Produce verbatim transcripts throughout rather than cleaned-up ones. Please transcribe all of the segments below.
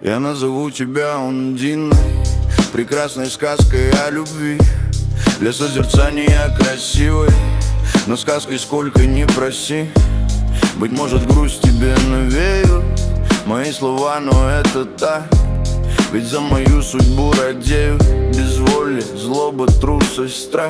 Я назову тебя Ундиной, прекрасной сказкой о любви, для созерцания красивой, но сказкой сколько ни проси. Быть может, грусть тебе навеют мои слова, но это так. Ведь за мою судьбу радеют безволие, злоба, трусость, страх.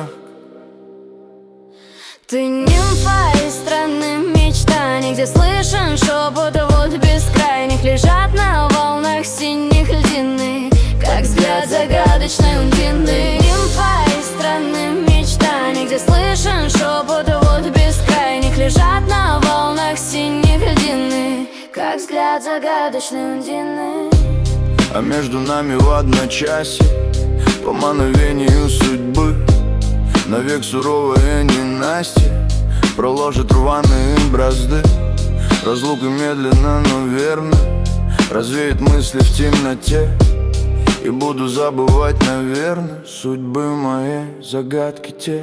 Ты нимфа из страны мечтаний, где слышен шепот вод бескрайних, лежат на волнах синих льдины, как взгляд загадочной Ундины. Нимфа из страны мечтаний, где слышен шепот вод бескрайних, лежат на волнах синих льдины, как взгляд загадочной Ундины. А между нами в одночасье, по мановению судьбы, навек суровое ненастье проложит рваные бразды. Разлука медленно, но верно развеет мысли в темноте, и буду забывать, наверное, судьбы моей, загадки те.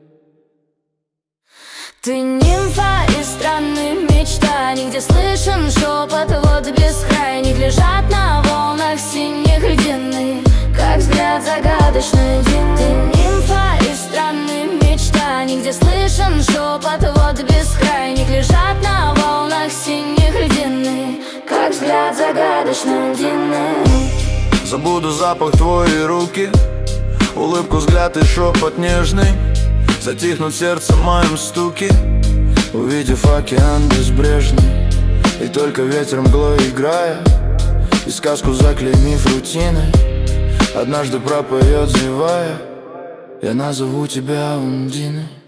Ты нимфа из страны мечтаний, где слышен шепот вод бескрайних, лежат на волнах синих льдины, как взгляд загадочной Ундины. Ты нимфа из страны мечтаний, где слышен шепот вод бескрайних, лежат на волнах синих льдины, как взгляд загадочной Ундины. Забуду запах твоей руки, улыбку, взгляд и шепот нежный, затихнут в сердце моем стуке, увидев океан безбрежный. И только ветер мглой играя, и сказку заклеймив рутиной, однажды пропоет, зевая: я назову тебя Ундиной.